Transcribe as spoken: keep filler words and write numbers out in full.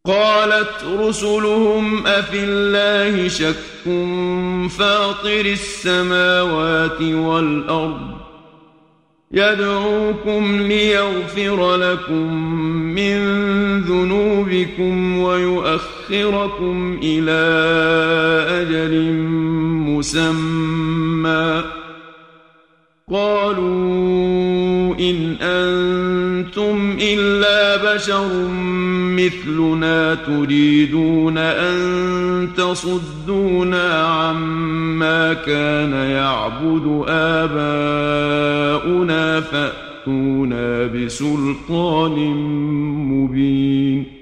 قالت رسلهم أفي الله شك فاطر السماوات والأرض يدعوكم ليغفر لكم من ذنوبكم ويؤخركم إلى أجل مسمى قالوا إن أنتم إلا بشر مثلنا تريدون أن تصدونا عما كان يعبد آباؤنا فأتونا بسلطان مبين